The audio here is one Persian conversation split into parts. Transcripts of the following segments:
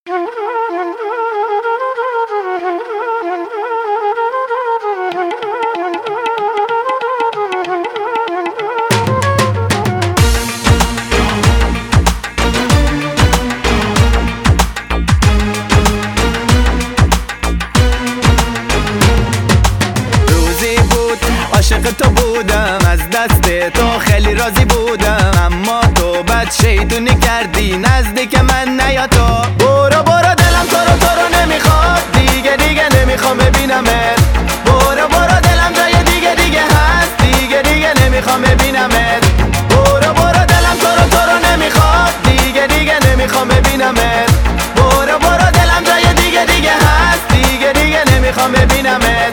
عاشق تو بودم، از دست تو خیلی راضی بودم، اما تو بد شیطونی کردی، نزدیک من نیا تو. برو برو دلم تو رو نمیخواد، دیگه نمیخوام ببینمت. برو دلم جای دیگه هست، دیگه نمیخوام ببینمت. برو دلم تو رو نمیخواد، دیگه نمیخوام ببینمت. برو دلم جای دیگه هست، دیگه نمیخوام ببینمت.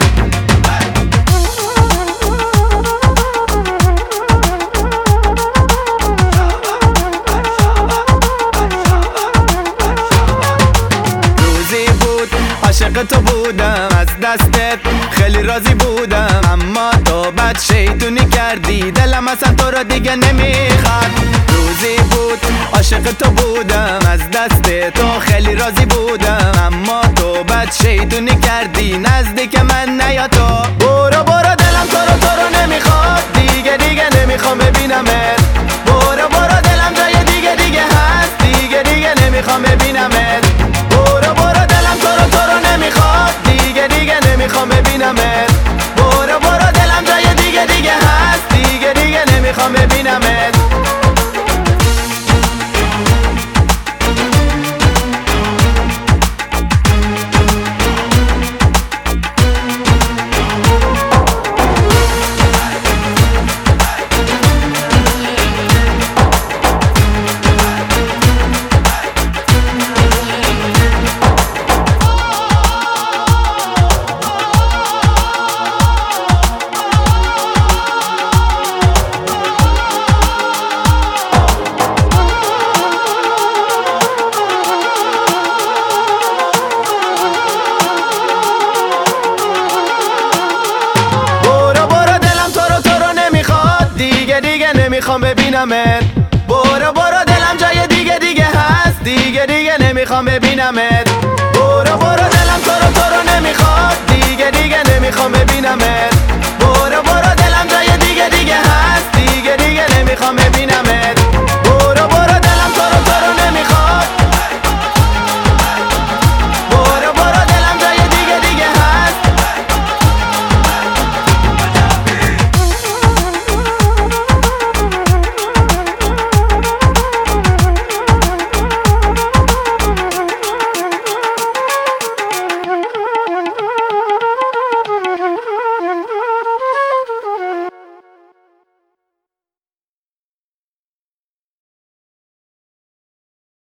عاشق تو بودم، از دستت خیلی راضی بودم، اما تو بد شیطونی کردی، دلم اصلا تو رو دیگه نمیخواد. روزی بود عاشق تو بودم، از دست تو خیلی راضی بودم، اما تو بد شیطونی کردی، نزدیک من نیا تو. برو دلم تو رو نمیخواد، دیگه نمیخوام ببینمت. برو دلم جای دیگه هست، دیگه نمیخوام ببینمت. برو دلم تو رو نمیخواد، دیگه نمیخوام ببینمت. برو دلم جای دیگه هست، دیگه نمیخوام ببینمت. نمیخوام ببینمت. برو دلم جای دیگه هست، دیگه نمیخوام ببینمت. برو دلم تو رو نمیخواد، دیگه نمیخوام ببینمت. برو دلم جای دیگه هست، دیگه نمیخوام ببینمت.